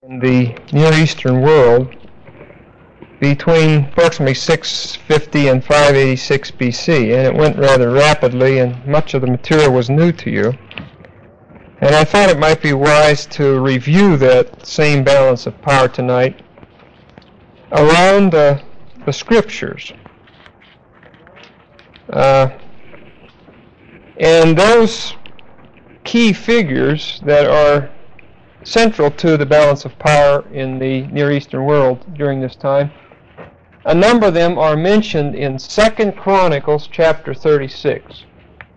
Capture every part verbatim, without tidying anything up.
in the Near Eastern world between approximately six fifty and five eighty-six B C, and it went rather rapidly, and much of the material was new to you. And I thought it might be wise to review that same balance of power tonight around uh, the Scriptures. Uh, and those key figures that are central to the balance of power in the Near Eastern world during this time, a number of them are mentioned in Second Chronicles chapter thirty-six.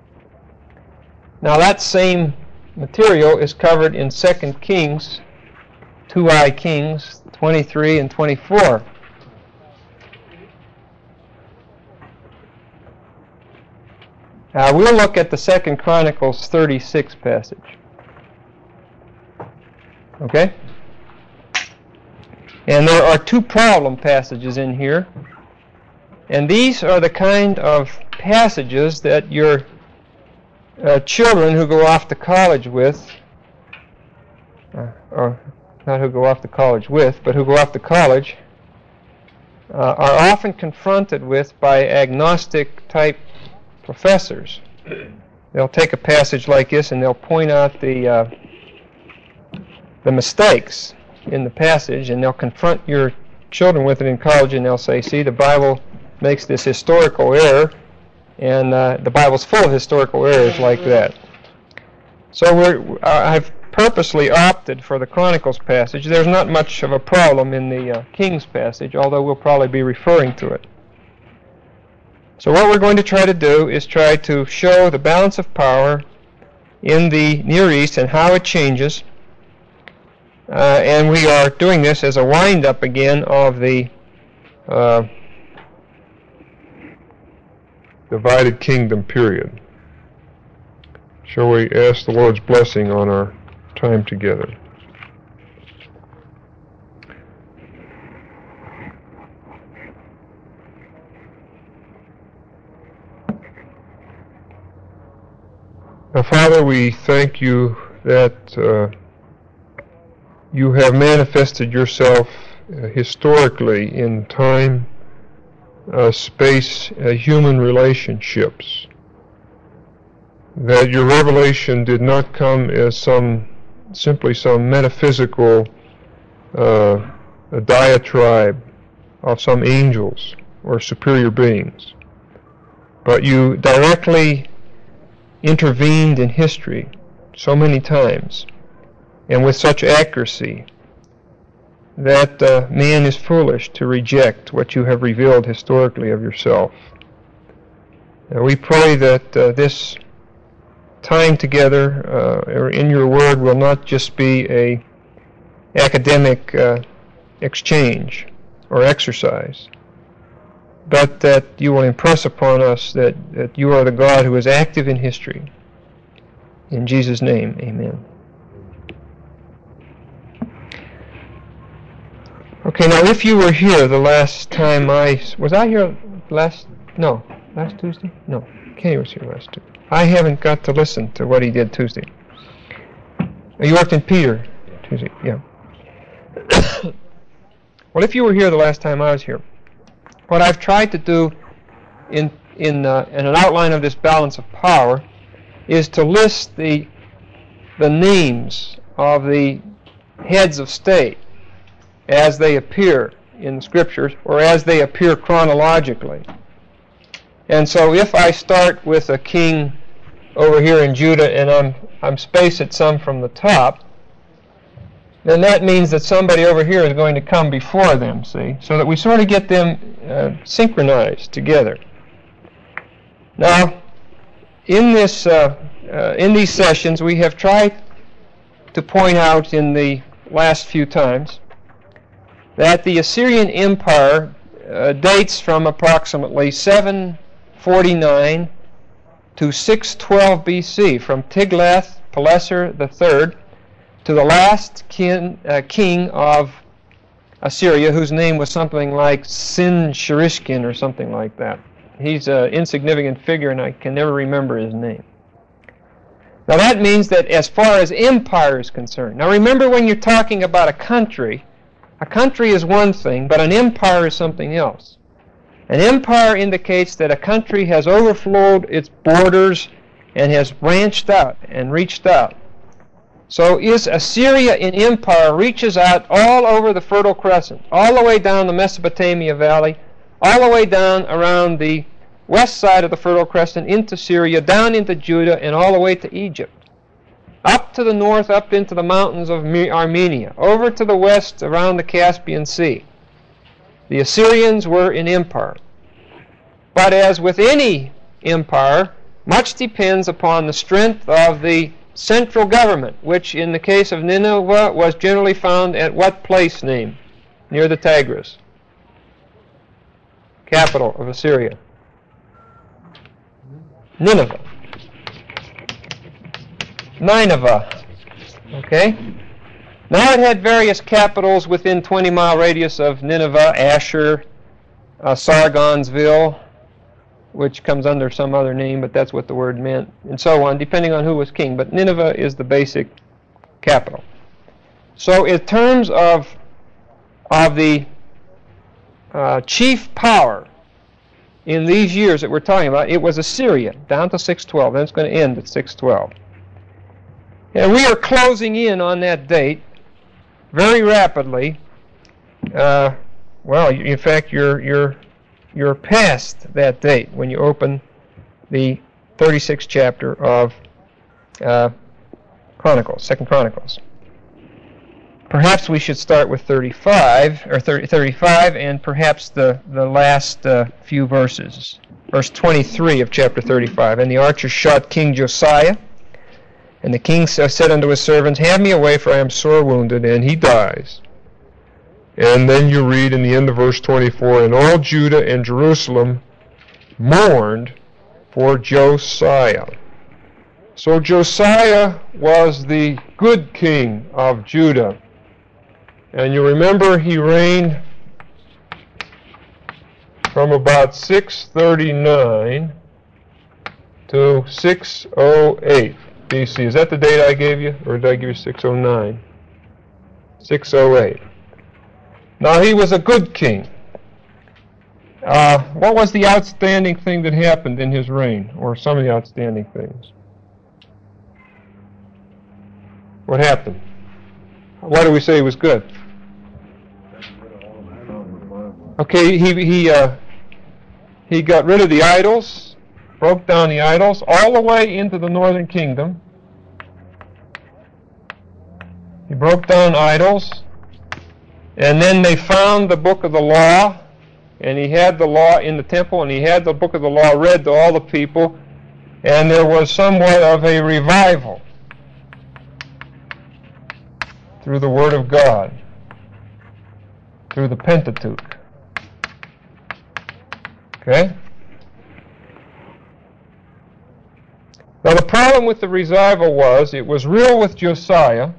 Now that same material is covered in Second Kings, two I Kings, twenty-three and twenty-four. Uh, we'll look at the Second Chronicles thirty-six passage. Okay? And there are two problem passages in here. And these are the kind of passages that your uh, children who go off to college with, uh, or not who go off to college with, but who go off to college, uh, are often confronted with by agnostic-type professors. They'll take a passage like this and they'll point out the uh, the mistakes in the passage, and they'll confront your children with it in college, and they'll say, see, the Bible makes this historical error, and uh, the Bible's full of historical errors like that. So we're, I've purposely opted for the Chronicles passage. There's not much of a problem in the uh, Kings passage, although we'll probably be referring to it. So what we're going to try to do is try to show the balance of power in the Near East and how it changes. Uh, and we are doing this as a wind-up again of the uh, divided kingdom period. Shall we ask the Lord's blessing on our time together? Now, Father, we thank you that uh, you have manifested yourself uh, historically in time, uh, space, uh, human relationships. That your revelation did not come as some simply some metaphysical uh, a diatribe of some angels or superior beings, but you directly intervened in history so many times and with such accuracy that uh, man is foolish to reject what you have revealed historically of yourself. Now we pray that uh, this time together uh, or in your word will not just be a academic uh, exchange or exercise, but that you will impress upon us that, that you are the God who is active in history. In Jesus' name, amen. Okay, now if you were here the last time I... Was I here last... No, last Tuesday? No, Kenny was here last Tuesday. I haven't got to listen to what he did Tuesday. You worked in Peter Tuesday, yeah. Well, if you were here the last time I was here, what I've tried to do in in, uh, in an outline of this balance of power is to list the the names of the heads of state as they appear in the Scriptures or as they appear chronologically. And so if I start with a king over here in Judah and I'm I'm spaced some from the top, then that means that somebody over here is going to come before them, see? So that we sort of get them uh, synchronized together. Now, in this, uh, uh, in these sessions, we have tried to point out in the last few times that the Assyrian Empire uh, dates from approximately seven forty-nine to six twelve B C, from Tiglath-Pileser the third to the last kin, uh, king of Assyria, whose name was something like Sin-Sharishkin or something like that. He's an insignificant figure, and I can never remember his name. Now that means that as far as empire is concerned. Now remember, when you're talking about a country, a country is one thing, but an empire is something else. An empire indicates that a country has overflowed its borders and has branched out and reached out. So is Assyria in empire reaches out all over the Fertile Crescent, all the way down the Mesopotamia Valley, all the way down around the west side of the Fertile Crescent into Syria, down into Judah, and all the way to Egypt. Up to the north, up into the mountains of Armenia, over to the west around the Caspian Sea. The Assyrians were in empire. But as with any empire, much depends upon the strength of the central government, which in the case of Nineveh was generally found at what place name? Near the Tigris. Capital of Assyria. Nineveh. Nineveh. Okay? Now it had various capitals within twenty mile radius of Nineveh, Asher, uh, Sargonsville, which comes under some other name, but that's what the word meant, and so on, depending on who was king. But Nineveh is the basic capital. So in terms of, of the uh, chief power in these years that we're talking about, it was Assyria, down to six twelve. Then it's going to end at six twelve. And we are closing in on that date very rapidly. Uh, well, in fact, you're you're you're past that date when you open the thirty-sixth chapter of uh, Chronicles, Second Chronicles. Perhaps we should start with thirty-five or thirty, thirty-five, and perhaps the the last uh, few verses, verse twenty-three of chapter thirty-five. And the archer shot King Josiah. And the king said unto his servants, Have me away, for I am sore wounded, and he dies. And then you read in the end of verse twenty-four, And all Judah and Jerusalem mourned for Josiah. So Josiah was the good king of Judah. And you remember he reigned from about six thirty-nine to six oh eight. B C. Is that the date I gave you, or did I give you six oh nine? six oh eight. Now, he was a good king. Uh, what was the outstanding thing that happened in his reign, or some of the outstanding things? What happened? Why do we say he was good? Okay, he he uh, he got rid of the idols. Broke down the idols all the way into the northern kingdom. He broke down idols, and then they found the book of the law, and he had the law in the temple, and he had the book of the law read to all the people, and there was somewhat of a revival through the Word of God, through the Pentateuch. Okay? Now the problem with the revival was, it was real with Josiah.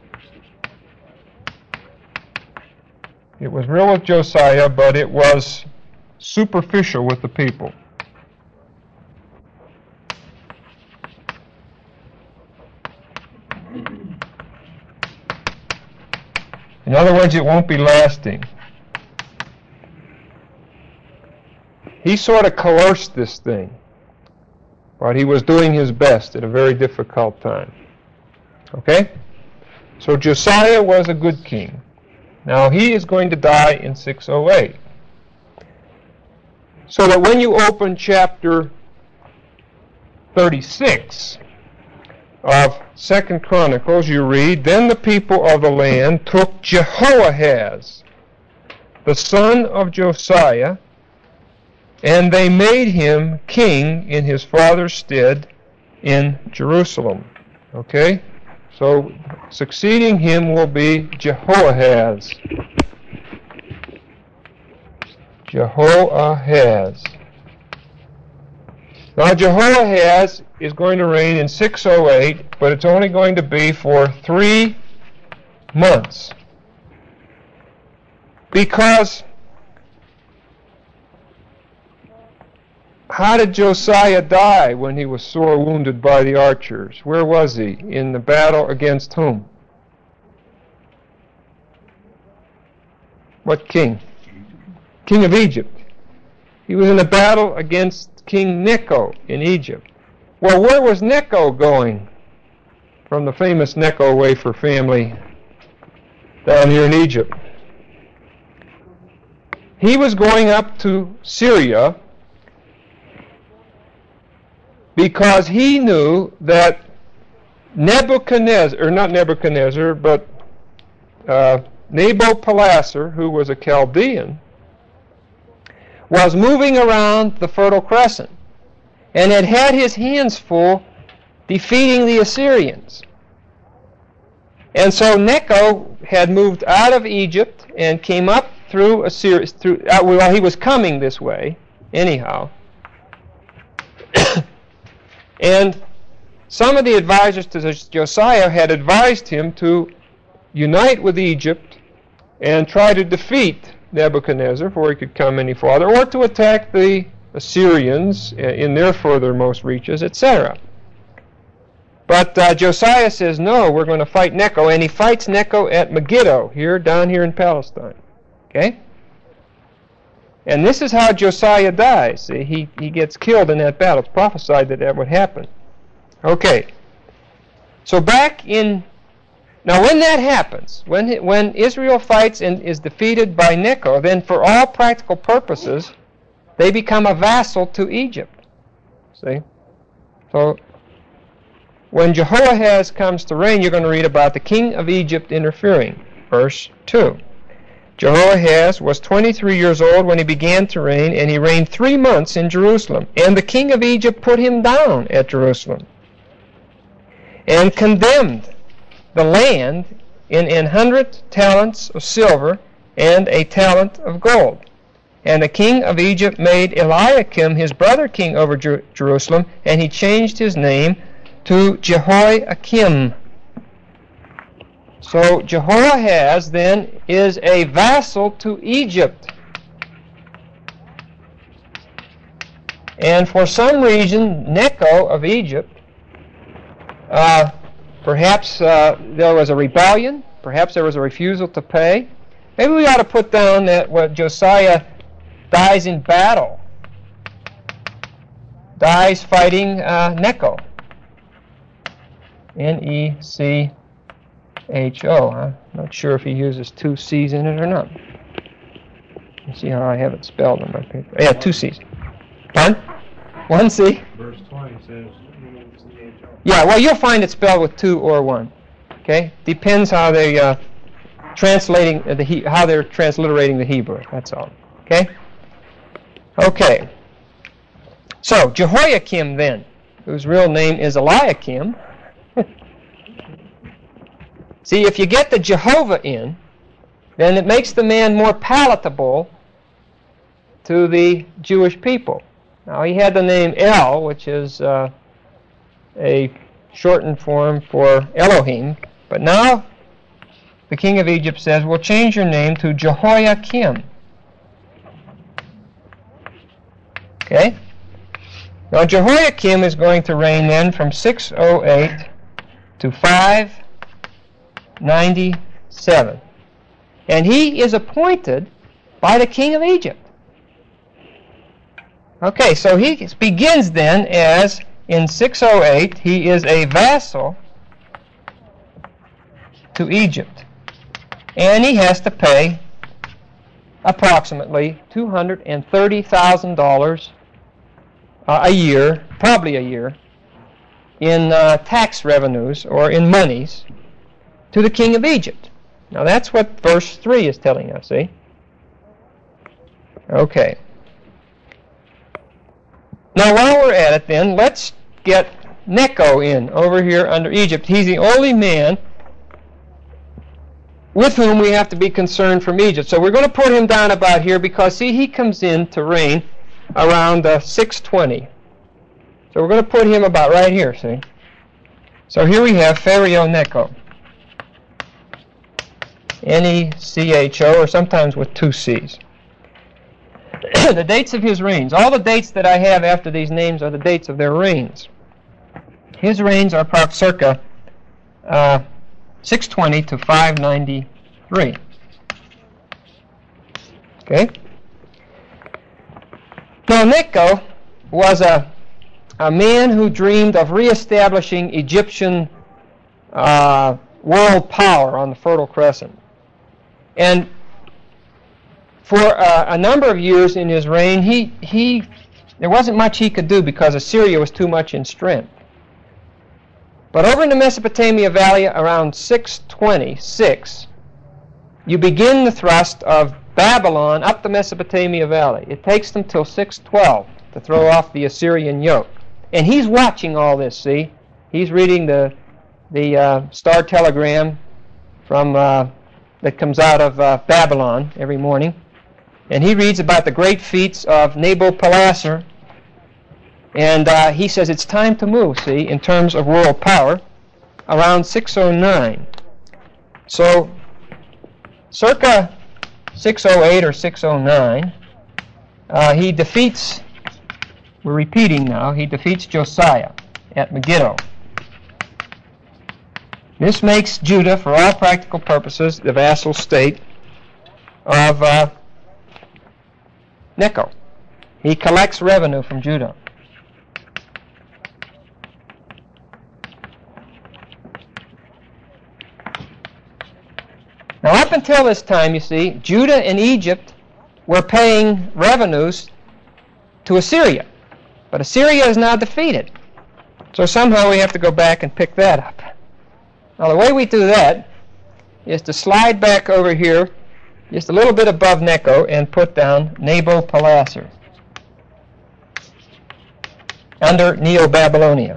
It was real with Josiah, but it was superficial with the people. In other words, it won't be lasting. He sort of coerced this thing. But he was doing his best at a very difficult time. Okay? So Josiah was a good king. Now he is going to die in six oh eight. So that when you open chapter thirty-six of Second Chronicles, you read, Then the people of the land took Jehoahaz, the son of Josiah, and they made him king in his father's stead in Jerusalem. Okay? So, succeeding him will be Jehoahaz. Jehoahaz. Now, Jehoahaz is going to reign in six oh eight, but it's only going to be for three months. Because how did Josiah die when he was sore wounded by the archers? Where was he? In the battle against whom? What king? King of Egypt. He was in a battle against King Necho in Egypt. Well, where was Necho going from the famous Necho wafer family down here in Egypt? He was going up to Syria because he knew that Nebuchadnezzar, or not Nebuchadnezzar, but uh, Nabopolassar, who was a Chaldean, was moving around the Fertile Crescent and had had his hands full defeating the Assyrians. And so Necho had moved out of Egypt and came up through Assyria. Through, uh, well, he was coming this way, anyhow. And some of the advisors to Josiah had advised him to unite with Egypt and try to defeat Nebuchadnezzar before he could come any farther, or to attack the Assyrians in their furthermost reaches, et cetera. But uh, Josiah says, no, we're going to fight Necho, and he fights Necho at Megiddo, here, down here in Palestine. Okay? And this is how Josiah dies. See, he, he gets killed in that battle. It's prophesied that that would happen. Okay. So back in... Now when that happens, when, when Israel fights and is defeated by Necho, then for all practical purposes, they become a vassal to Egypt. See? So when Jehoahaz comes to reign, you're going to read about the king of Egypt interfering. Verse two. Jehoahaz was twenty-three years old when he began to reign, and he reigned three months in Jerusalem. And the king of Egypt put him down at Jerusalem and condemned the land in an hundred talents of silver and a talent of gold. And the king of Egypt made Eliakim his brother king over Jer- Jerusalem, and he changed his name to Jehoiakim. So Jehoahaz then is a vassal to Egypt. And for some reason, Necho of Egypt, uh, perhaps uh, there was a rebellion, perhaps there was a refusal to pay. Maybe we ought to put down that what Josiah dies in battle, dies fighting uh, Necho. N E C H O. I'm not sure if he uses two C's in it or not. Let's see how I have it spelled on my paper. Yeah, two C's. One? One C? Verse twenty says C H O. Yeah, well, you'll find it spelled with two or one. Okay? Depends how they uh, translating the he- how they're transliterating the Hebrew. That's all. Okay? Okay. So Jehoiakim then, whose real name is Eliakim. See, if you get the Jehovah in, then it makes the man more palatable to the Jewish people. Now, he had the name El, which is uh, a shortened form for Elohim, but now the king of Egypt says, we'll change your name to Jehoiakim. Okay? Now, Jehoiakim is going to reign then from six oh eight to five ninety-seven. And he is appointed by the king of Egypt. Okay, so he begins then as, in six oh eight, he is a vassal to Egypt. And he has to pay approximately two hundred thirty thousand dollars uh, a year, probably a year, in uh, tax revenues or in monies to the king of Egypt. Now that's what verse three is telling us, see? Okay. Now while we're at it then, let's get Necho in over here under Egypt. He's the only man with whom we have to be concerned from Egypt. So we're going to put him down about here because, see, he comes in to reign around uh, six twenty. So we're going to put him about right here, see? So here we have Pharaoh Necho. N E C H O, or sometimes with two C's. the dates of his reigns. All the dates that I have after these names are the dates of their reigns. His reigns are about circa uh, six twenty to five ninety-three. Okay? Now, Necho was a, a man who dreamed of reestablishing Egyptian uh, world power on the Fertile Crescent. And for uh, a number of years in his reign, he, he, there wasn't much he could do because Assyria was too much in strength. But over in the Mesopotamia Valley around six twenty-six, you begin the thrust of Babylon up the Mesopotamia Valley. It takes them till six twelve to throw off the Assyrian yoke. And he's watching all this, see? He's reading the, the uh, star telegram from, uh, that comes out of uh, Babylon every morning. And he reads about the great feats of Nabopolassar. And uh, he says it's time to move, see, in terms of world power, around six oh nine. So, circa six oh eight or six oh nine, uh, he defeats, we're repeating now, he defeats Josiah at Megiddo. This makes Judah, for all practical purposes, the vassal state of uh, Necho. He collects revenue from Judah. Now, up until this time, you see, Judah and Egypt were paying revenues to Assyria. But Assyria is now defeated. So somehow we have to go back and pick that up. Now, the way we do that is to slide back over here just a little bit above Necho and put down Nabopolassar under Neo-Babylonia.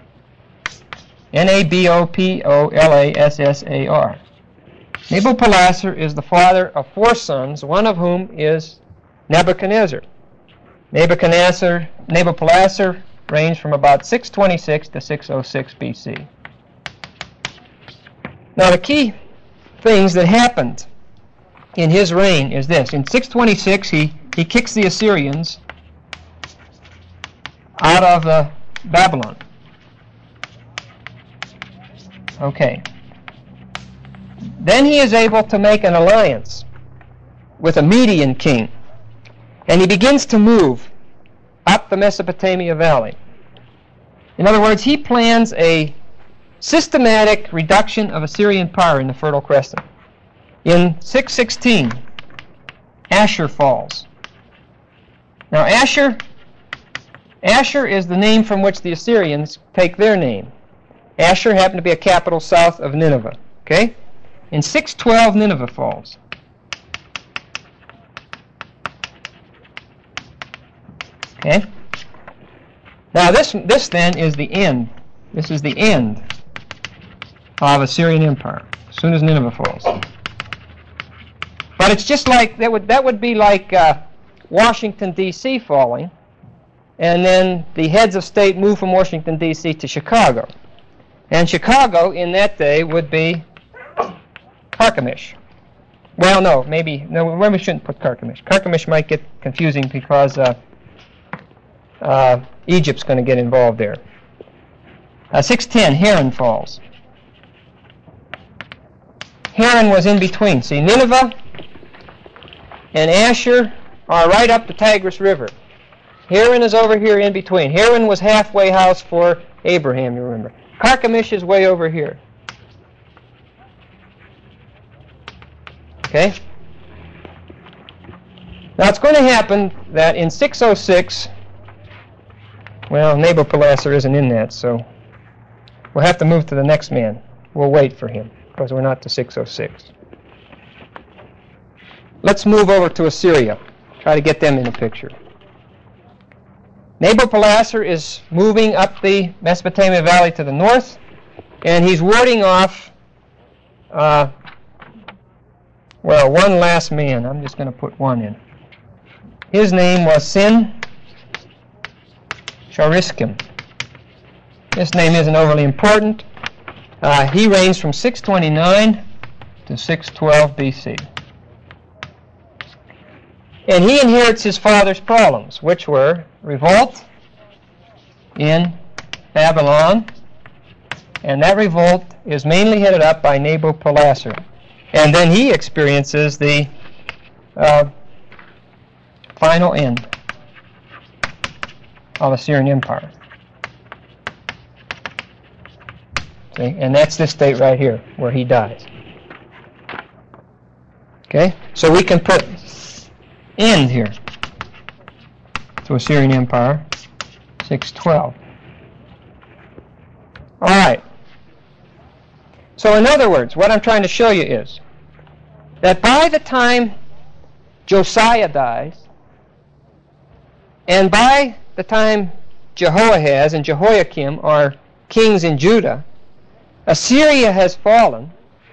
N A B O P O L A S S A R. Nabopolassar is the father of four sons, one of whom is Nebuchadnezzar. Nebuchadnezzar, Nabopolassar reigns from about six twenty-six to six oh six B C. Now, the key things that happened in his reign is this. In six twenty-six, he, he kicks the Assyrians out of uh, Babylon. Okay. Then he is able to make an alliance with a Median king. And he begins to move up the Mesopotamia Valley. In other words, he plans a systematic reduction of Assyrian power in the Fertile Crescent. In six sixteen, Ashur falls. Now, Ashur, Ashur is the name from which the Assyrians take their name. Ashur happened to be a capital south of Nineveh. Okay? In six twelve, Nineveh falls. Okay? Now, this, this then is the end. This is the end of Assyrian Empire, as soon as Nineveh falls. But it's just like, that would, that would be like uh, Washington, D C falling, and then the heads of state move from Washington, D C to Chicago. And Chicago, in that day, would be Carchemish. Well, no, maybe, no, we shouldn't put Carchemish. Carchemish might get confusing because uh, uh, Egypt's going to get involved there. Uh, six ten, Haran falls. Haran was in between. See, Nineveh and Ashur are right up the Tigris River. Haran is over here in between. Haran was halfway house for Abraham, you remember. Carchemish is way over here. Okay? Now it's going to happen that in six oh six, well, Nabopolassar isn't in that, so we'll have to move to the next man. We'll wait for him, because we're not to six oh six. Let's move over to Assyria. Try to get them in the picture. Nabopolassar is moving up the Mesopotamia Valley to the north, and he's warding off, uh, well, one last man. I'm just going to put one in. His name was Sin Shariskim. This name isn't overly important. Uh, he reigns from six twenty-nine to six twelve B C. And he inherits his father's problems, which were revolt in Babylon, and that revolt is mainly headed up by Nabopolassar. And then he experiences the uh, final end of Assyrian Empire. See? And that's this date right here, where he dies. Okay? So we can put end here to Assyrian Empire, six twelve. All right. So in other words, what I'm trying to show you is that by the time Josiah dies, and by the time Jehoahaz and Jehoiakim are kings in Judah, Assyria has fallen,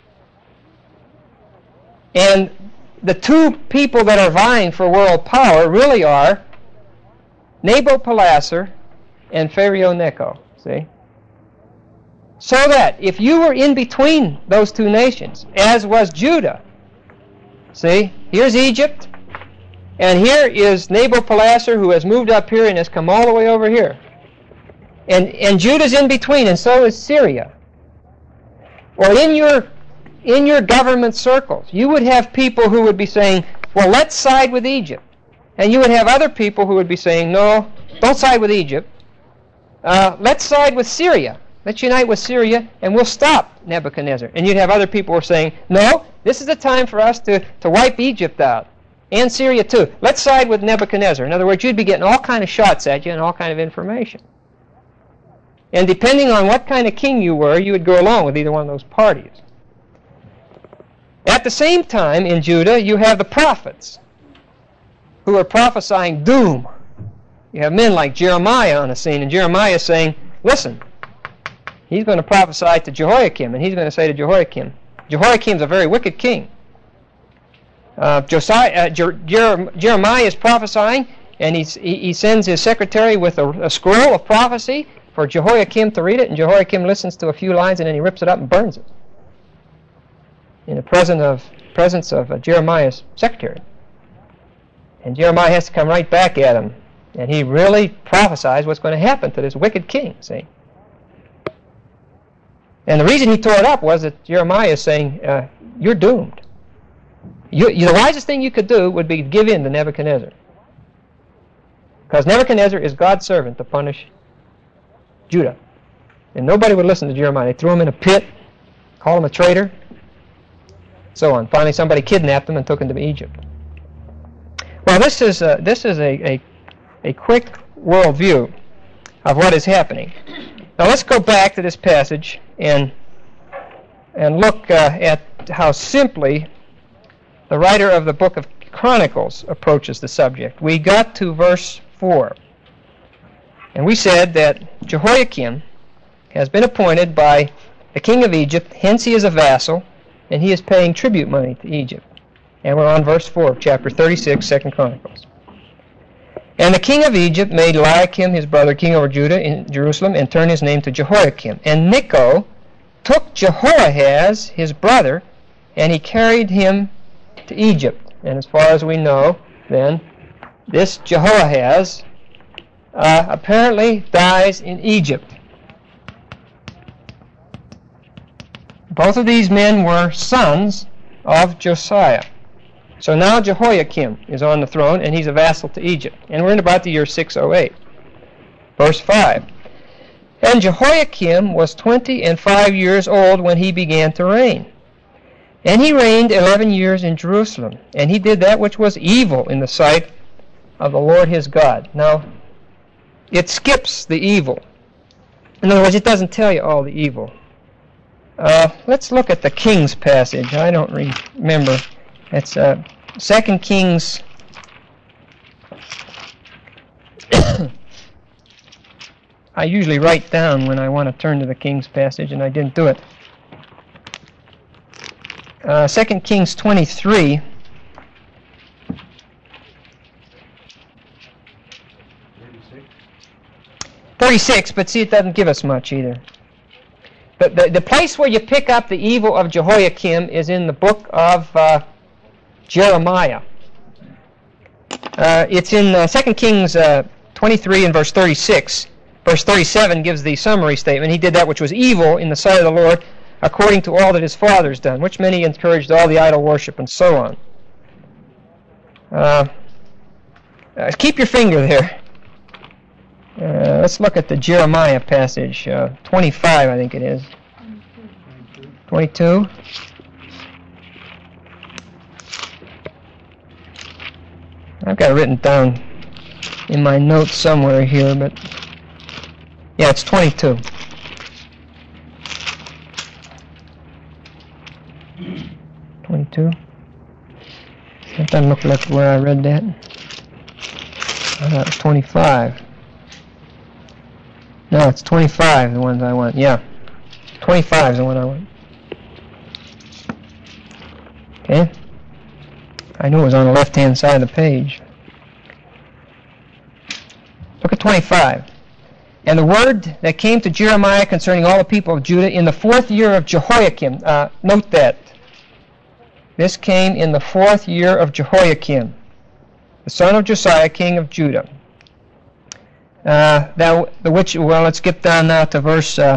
and the two people that are vying for world power really are Nabopolassar and Pharaoh Necho. See? So that if you were in between those two nations, as was Judah, see, here's Egypt, and here is Nabopolassar, who has moved up here and has come all the way over here. And, and Judah's in between, and so is Syria. Or in your, in your government circles, you would have people who would be saying, well, let's side with Egypt. And you would have other people who would be saying, no, don't side with Egypt. Uh, let's side with Syria. Let's unite with Syria, and we'll stop Nebuchadnezzar. And you'd have other people who are saying, no, this is the time for us to, to wipe Egypt out. And Syria too. Let's side with Nebuchadnezzar. In other words, you'd be getting all kind of shots at you and all kind of information. And depending on what kind of king you were, you would go along with either one of those parties. At the same time, in Judah, you have the prophets who are prophesying doom. You have men like Jeremiah on the scene, and Jeremiah is saying, listen, he's going to prophesy to Jehoiakim, and he's going to say to Jehoiakim, Jehoiakim's a very wicked king. Uh, Josiah, uh, Jer- Jer- Jeremiah is prophesying, and he's, he, he sends his secretary with a, a scroll of prophecy for Jehoiakim to read it, and Jehoiakim listens to a few lines, and then he rips it up and burns it in the presence of, presence of uh, Jeremiah's secretary. And Jeremiah has to come right back at him, and he really prophesies what's going to happen to this wicked king, see? And the reason he tore it up was that Jeremiah is saying, uh, you're doomed. You, you, the wisest thing you could do would be to give in to Nebuchadnezzar. Because Nebuchadnezzar is God's servant to punish Judah. And nobody would listen to Jeremiah. They threw him in a pit, called him a traitor, so on. Finally, somebody kidnapped him and took him to Egypt. Well, this is a, this is a, a, a quick worldview of what is happening. Now let's go back to this passage and and look uh, at how simply the writer of the book of Chronicles approaches the subject. We got to verse four, and we said that Jehoiakim has been appointed by the king of Egypt, hence he is a vassal, and he is paying tribute money to Egypt. And we're on verse four of chapter thirty-six, Second Chronicles. And the king of Egypt made Eliakim his brother king over Judah in Jerusalem, and turned his name to Jehoiakim. And Necho took Jehoahaz his brother, and he carried him to Egypt. And as far as we know, then, this Jehoahaz uh, apparently dies in Egypt. Both of these men were sons of Josiah. So now Jehoiakim is on the throne, and he's a vassal to Egypt. And we're in about the year six oh eight. Verse five. And Jehoiakim was twenty and five years old when he began to reign. And he reigned eleven years in Jerusalem. And he did that which was evil in the sight of the Lord his God. Now, it skips the evil. In other words, it doesn't tell you all the evil. Uh, let's look at the King's passage. I don't re- remember. It's uh, Second Kings. I usually write down when I want to turn to the King's passage, and I didn't do it. Uh, Second Kings twenty-three. thirty-six, but see, it doesn't give us much either. But the, the place where you pick up the evil of Jehoiakim is in the book of uh, Jeremiah. Uh, it's in uh, Second Kings uh, twenty-three and verse thirty-six. Verse thirty-seven gives the summary statement. He did that which was evil in the sight of the Lord, according to all that his fathers done, which many encouraged all the idol worship and so on. Uh, uh, keep your finger there. Uh, let's look at the Jeremiah passage, uh, twenty-five, I think it is. twenty-two. I've got it written down in my notes somewhere here, but yeah, it's twenty-two. twenty-two. That doesn't look like where I read that. I thought it was twenty-five. No, it's twenty-five, the ones I want. Yeah, twenty-five is the one I want. Okay. I knew it was on the left-hand side of the page. Look at twenty-five. And the word that came to Jeremiah concerning all the people of Judah in the fourth year of Jehoiakim. Uh, note that. This came in the fourth year of Jehoiakim, the son of Josiah, king of Judah. Uh, that, the which, well, let's skip down now to verse, uh,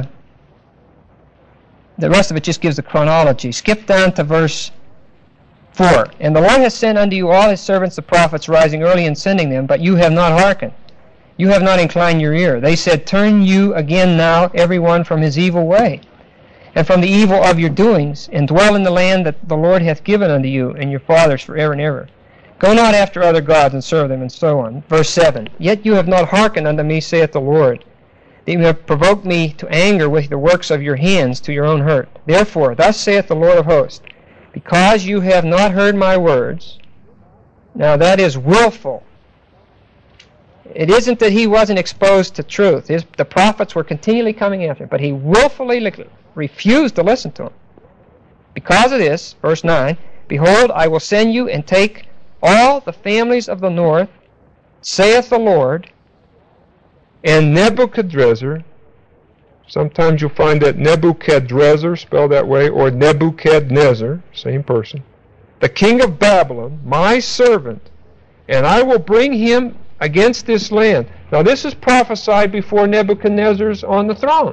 the rest of it just gives the chronology. Skip down to verse four. And the Lord has sent unto you all his servants the prophets, rising early and sending them, but you have not hearkened. You have not inclined your ear. They said, turn you again now, every one from his evil way, and from the evil of your doings, and dwell in the land that the Lord hath given unto you and your fathers forever and ever. Go not after other gods and serve them, and so on. Verse seven. Yet you have not hearkened unto me, saith the Lord. That you have provoked me to anger with the works of your hands to your own hurt. Therefore, thus saith the Lord of hosts, because you have not heard my words. Now that is willful. It isn't that he wasn't exposed to truth. His, the prophets were continually coming after him, but he willfully li- refused to listen to them. Because of this, verse nine, behold, I will send you and take all the families of the north, saith the Lord, and Nebuchadrezzar. Sometimes you'll find that Nebuchadrezzar spelled that way, or Nebuchadnezzar, same person, the king of Babylon, my servant, and I will bring him against this land. Now this is prophesied before Nebuchadnezzar's on the throne.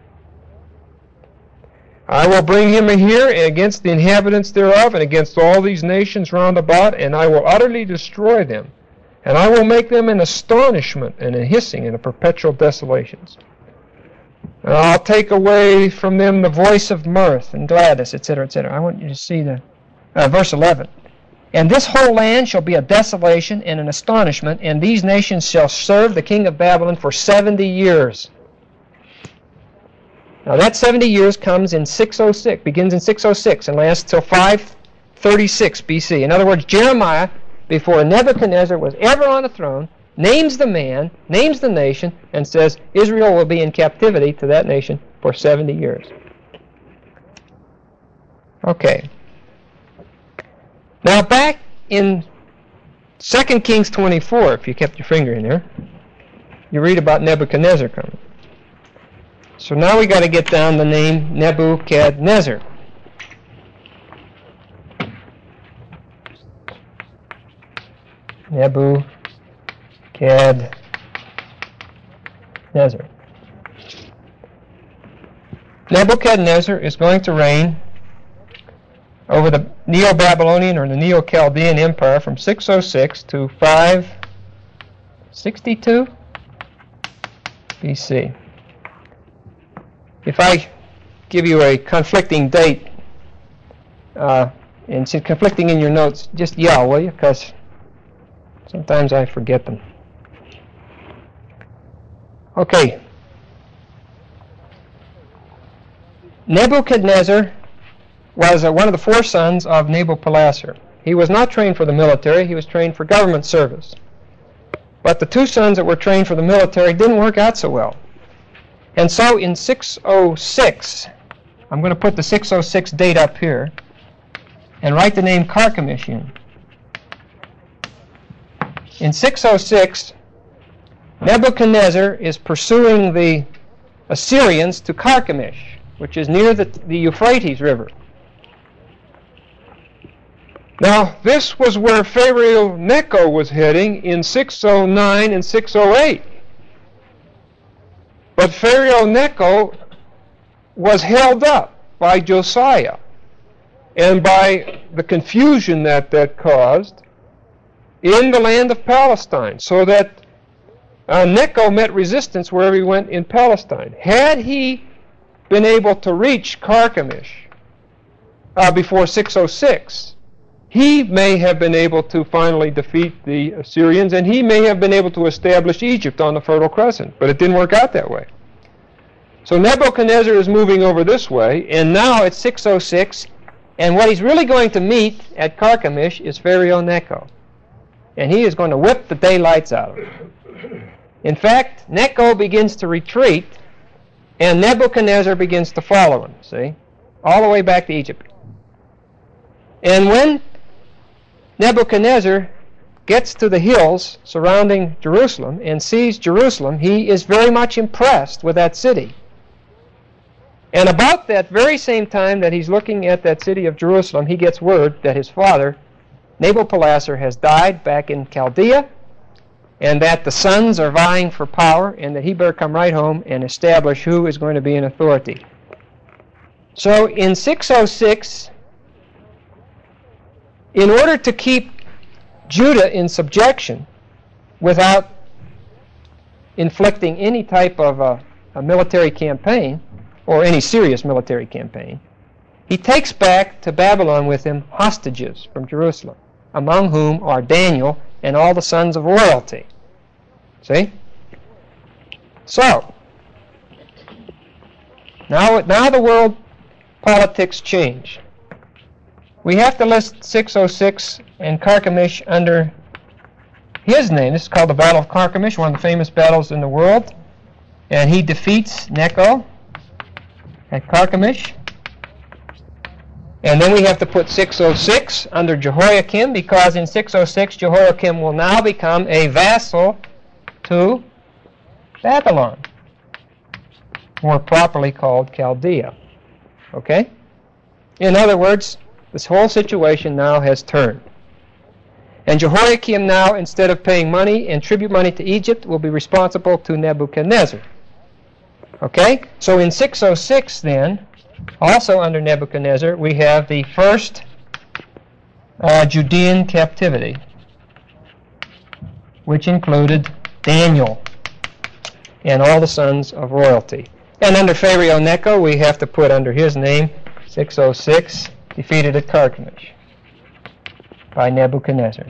I will bring him here against the inhabitants thereof, and against all these nations round about, and I will utterly destroy them. And I will make them an astonishment and a hissing and a perpetual desolations. And I'll take away from them the voice of mirth and gladness, et cetera, et cetera. I want you to see the uh, verse eleven. And this whole land shall be a desolation and an astonishment, and these nations shall serve the king of Babylon for seventy years. Now that seventy years comes in six oh six, begins in six oh six and lasts till five thirty-six B C. In other words, Jeremiah, before Nebuchadnezzar was ever on the throne, names the man, names the nation, and says Israel will be in captivity to that nation for seventy years. Okay. Now back in Second Kings twenty-four, if you kept your finger in there, you read about Nebuchadnezzar coming. So now we got to get down the name Nebuchadnezzar. Nebuchadnezzar. Nebuchadnezzar is going to reign over the Neo-Babylonian or the Neo-Chaldean Empire from six oh six to five sixty-two B C. If I give you a conflicting date, uh, and it's conflicting in your notes, just yell, will you? Because sometimes I forget them. Okay. Nebuchadnezzar was uh, one of the four sons of Nabopolassar. He was not trained for the military, he was trained for government service. But the two sons that were trained for the military didn't work out so well. And so in six oh six, I'm going to put the six oh six date up here, and write the name Carchemish in. In six oh six, Nebuchadnezzar is pursuing the Assyrians to Carchemish, which is near the, the Euphrates River. Now, this was where Pharaoh Necho was heading in six oh nine and six oh eight. But Pharaoh Necho was held up by Josiah and by the confusion that that caused in the land of Palestine, so that uh, Necho met resistance wherever he went in Palestine. Had he been able to reach Carchemish uh, before six oh six, he may have been able to finally defeat the Assyrians, and he may have been able to establish Egypt on the Fertile Crescent, but it didn't work out that way. So Nebuchadnezzar is moving over this way, and now it's six oh six, and what he's really going to meet at Carchemish is Pharaoh Necho. And he is going to whip the daylights out of him. In fact, Necho begins to retreat, and Nebuchadnezzar begins to follow him, see? All the way back to Egypt. And when Nebuchadnezzar gets to the hills surrounding Jerusalem and sees Jerusalem, he is very much impressed with that city. And about that very same time that he's looking at that city of Jerusalem, he gets word that his father, Nabopolassar, has died back in Chaldea, and that the sons are vying for power, and that he better come right home and establish who is going to be in authority. So in six oh six, in order to keep Judah in subjection without inflicting any type of a, a military campaign, or any serious military campaign, he takes back to Babylon with him hostages from Jerusalem, among whom are Daniel and all the sons of royalty. See? So, now, now the world politics change. We have to list six oh six and Carchemish under his name. This is called the Battle of Carchemish, one of the famous battles in the world. And he defeats Necho at Carchemish. And then we have to put six oh six under Jehoiakim, because in six oh six Jehoiakim will now become a vassal to Babylon, more properly called Chaldea. Okay? In other words, this whole situation now has turned. And Jehoiakim now, instead of paying money and tribute money to Egypt, will be responsible to Nebuchadnezzar. Okay? So in six oh six then, also under Nebuchadnezzar, we have the first uh, Judean captivity, which included Daniel and all the sons of royalty. And under Pharaoh Necho, we have to put under his name six oh six, defeated at Carchemish by Nebuchadnezzar.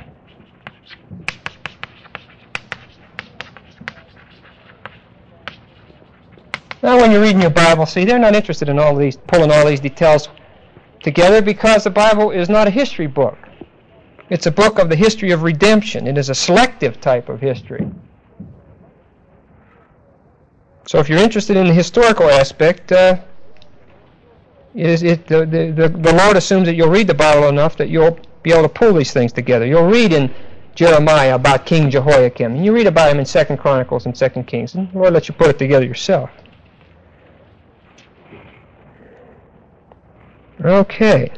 Now when you're reading your Bible, see, they're not interested in all these, pulling all these details together, because the Bible is not a history book. It's a book of the history of redemption. It is a selective type of history. So if you're interested in the historical aspect, uh, it is, it, the, the, the Lord assumes that you'll read the Bible enough that you'll be able to pull these things together. You'll read in Jeremiah about King Jehoiakim, and you read about him in Second Chronicles and Second Kings, and the Lord lets you put it together yourself. Okay.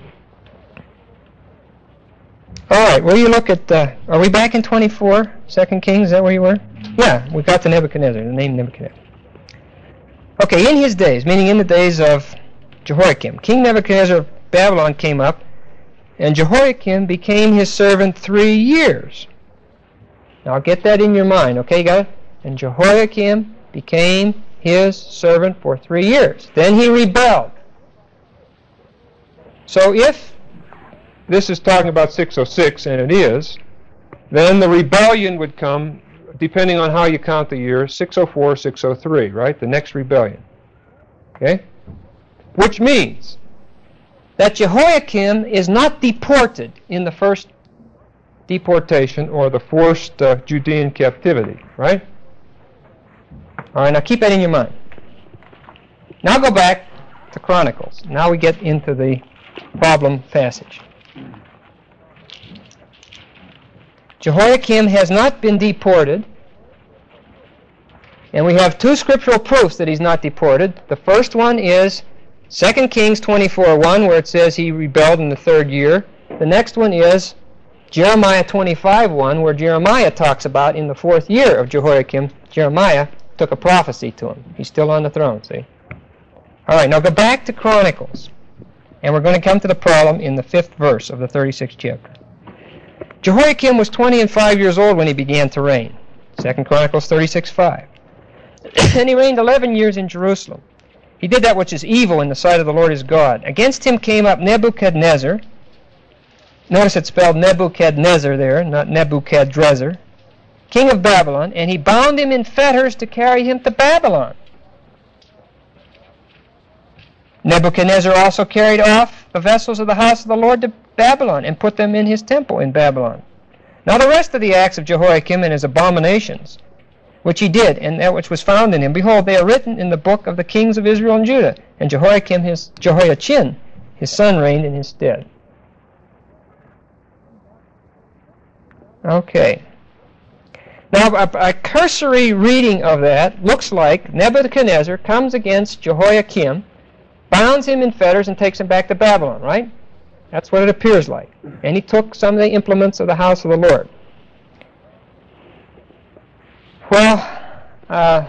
All right, well, you look at, uh, are we back in twenty-four, Second Kings? Is that where you were? Yeah, we got to Nebuchadnezzar, the name Nebuchadnezzar. Okay, in his days, meaning in the days of Jehoiakim, King Nebuchadnezzar of Babylon came up, and Jehoiakim became his servant three years. Now get that in your mind, okay, guys? And Jehoiakim became his servant for three years. Then he rebelled. So if this is talking about six oh six, and it is, then the rebellion would come, depending on how you count the years, six oh four, six oh three, right? The next rebellion. Okay? Which means that Jehoiakim is not deported in the first deportation or the forced uh, Judean captivity, right? All right, now keep that in your mind. Now go back to Chronicles. Now we get into the problem passage. Jehoiakim has not been deported, and we have two scriptural proofs that he's not deported. The first one is Second Kings twenty-four one, where it says he rebelled in the third year, The next one is Jeremiah twenty-five one, where Jeremiah talks about in the fourth year of Jehoiakim, Jeremiah took a prophecy to him. He's still on the throne, see? All right, now go back to Chronicles, and we're going to come to the problem in the fifth verse of the thirty-sixth chapter. Jehoiakim was twenty and five years old when he began to reign. Second Chronicles thirty-six five. And he reigned eleven years in Jerusalem. He did that which is evil in the sight of the Lord his God. Against him came up Nebuchadnezzar. Notice it's spelled Nebuchadnezzar there, not Nebuchadrezzar, king of Babylon, and he bound him in fetters to carry him to Babylon. Nebuchadnezzar also carried off the vessels of the house of the Lord to Babylon and put them in his temple in Babylon. Now the rest of the acts of Jehoiakim and his abominations, which he did, and that which was found in him, behold, they are written in the book of the kings of Israel and Judah. And Jehoiakim, his Jehoiachin, his son, reigned in his stead. Okay. Now, a, a cursory reading of that looks like Nebuchadnezzar comes against Jehoiakim, bounds him in fetters, and takes him back to Babylon, right? That's what it appears like. And he took some of the implements of the house of the Lord. Well, uh,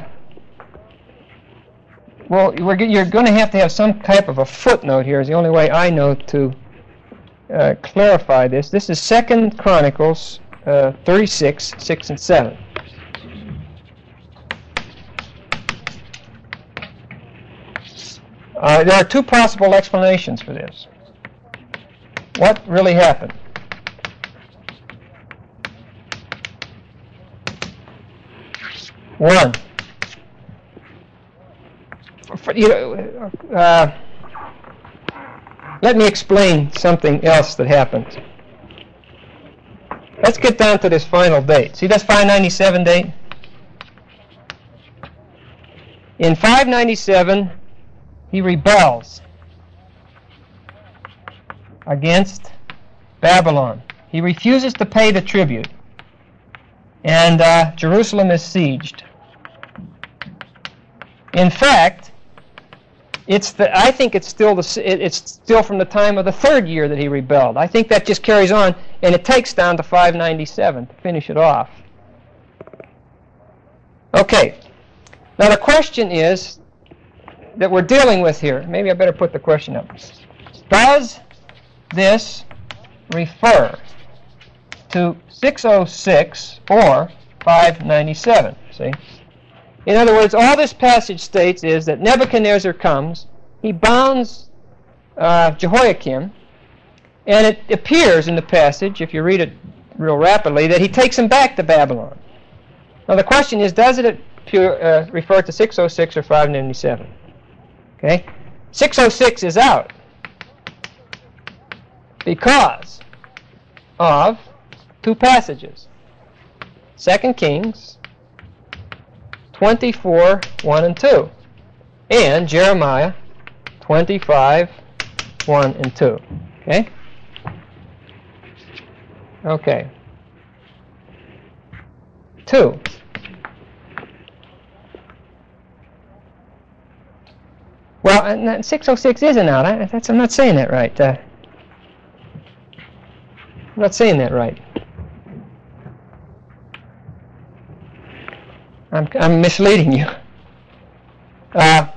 well, we're, you're going to have to have some type of a footnote here is the only way I know to uh, clarify this. This is Second Chronicles uh, thirty-six, six and seven. Uh, there are two possible explanations for this. What really happened? One. For, you know, uh, let me explain something else that happened. Let's get down to this final date. See this five ninety-seven date? In five ninety-seven, he rebels against Babylon. He refuses to pay the tribute, and uh, Jerusalem is sieged. In fact, it's the, I think it's still the, it's still from the time of the third year that he rebelled. I think that just carries on, and it takes down to five ninety-seven to finish it off. Okay. Now the question is that we're dealing with here. Maybe I better put the question up. Does this refer to six oh six or five ninety-seven? See? In other words, all this passage states is that Nebuchadnezzar comes, he bounds uh, Jehoiakim, and it appears in the passage, if you read it real rapidly, that he takes him back to Babylon. Now the question is, does it appear, uh, refer to six oh six or five ninety-seven? Okay? six oh six is out because of two passages. Second Kings twenty-four, one and two, and Jeremiah twenty-five, one and two. Okay? Okay. Two. Well, and six oh six isn't out. I, that's, I'm not saying that right. Uh, I'm not saying that right. I'm, I'm misleading you. Uh,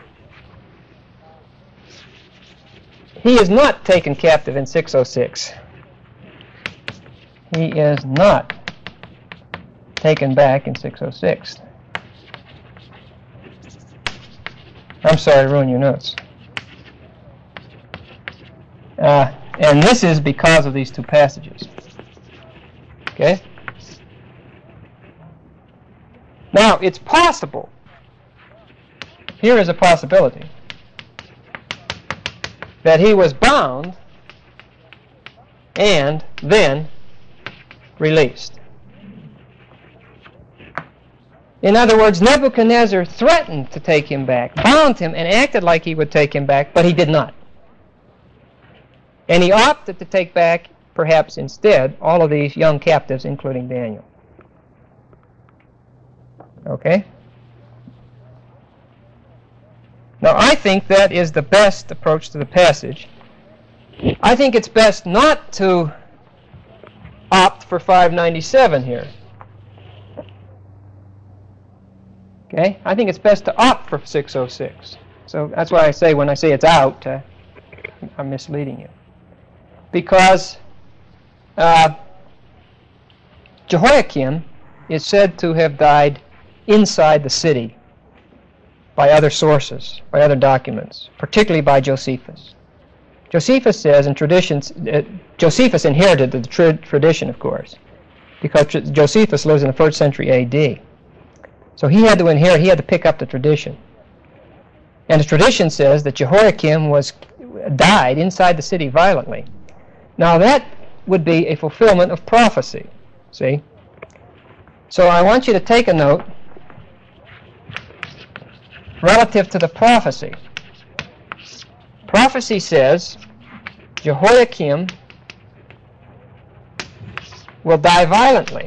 he is not taken captive in six oh six. He is not taken back in six oh six. I'm sorry to ruin your notes. Uh, and this is because of these two passages. Okay? Now, it's possible, here is a possibility, that he was bound and then released. In other words, Nebuchadnezzar threatened to take him back, bound him, and acted like he would take him back, but he did not. And he opted to take back, perhaps instead, all of these young captives, including Daniel. Okay? Now, I think that is the best approach to the passage. I think it's best not to opt for five ninety-seven here. Okay? I think it's best to opt for six oh six. So that's why I say when I say it's out, uh, I'm misleading you. Because uh, Jehoiakim is said to have died inside the city by other sources, by other documents, particularly by Josephus. Josephus says, in traditions, uh, Josephus inherited the tra tradition, of course, because tr Josephus lives in the first century A D. So he had to inherit, he had to pick up the tradition. And the tradition says that Jehoiakim was died inside the city violently. Now that would be a fulfillment of prophecy, see? So I want you to take a note relative to the prophecy. Prophecy says Jehoiakim will die violently.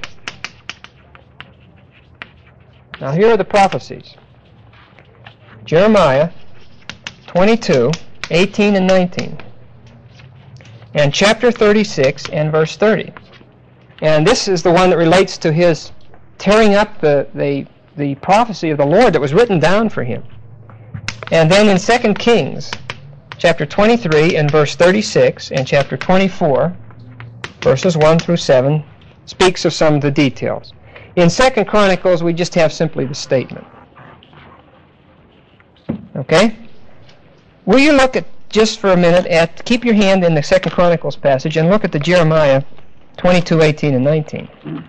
Now here are the prophecies. Jeremiah twenty-two, eighteen and nineteen. And chapter thirty-six and verse thirty. And this is the one that relates to his tearing up the, the, the prophecy of the Lord that was written down for him. And then in Second Kings, chapter twenty-three and verse thirty-six, and chapter twenty-four, verses one through seven, speaks of some of the details. In Second Chronicles, we just have simply the statement. Okay? Will you look at, just for a minute, at, keep your hand in the Second Chronicles passage and look at the Jeremiah twenty-two, eighteen, and nineteen.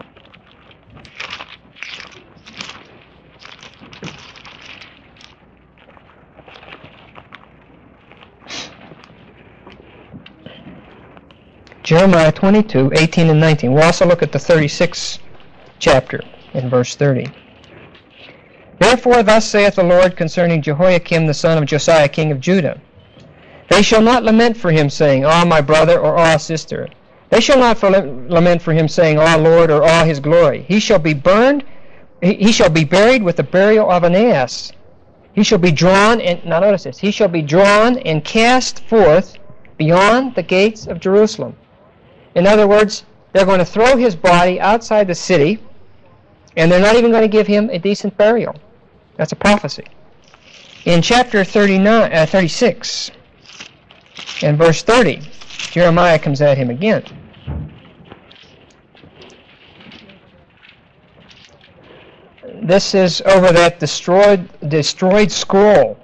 Jeremiah twenty-two, eighteen, and nineteen. We'll also look at the thirty-sixth chapter in verse thirty. Therefore thus saith the Lord concerning Jehoiakim the son of Josiah king of Judah, they shall not lament for him, saying, Ah, my brother, or Ah, sister. They shall not for lament for him, saying, Ah, Lord, or Ah, his glory. He shall be burned, he, he shall be buried with the burial of an ass. He shall be drawn, and now notice this, he shall be drawn and cast forth beyond the gates of Jerusalem. In other words, they're going to throw his body outside the city, and they're not even going to give him a decent burial. That's a prophecy. In chapter thirty-nine, uh, thirty-six, and verse thirty, Jeremiah comes at him again. This is over that destroyed, destroyed scroll